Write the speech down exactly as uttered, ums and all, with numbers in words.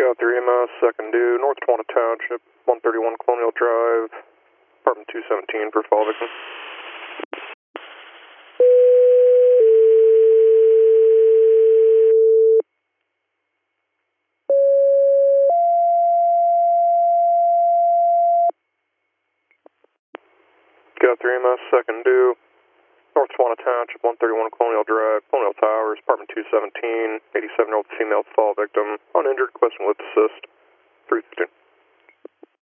Got three M S, second due, North Tawana Township, one thirty-one Colonial Drive, apartment two seventeen for fall victim. Got three M S, second due, North Tawana Township, one thirty-one Colonial Drive, Colonial Towers, apartment two seventeen, eighty-seven-year-old female fall victim, uninjured, question with assist, three fifteen.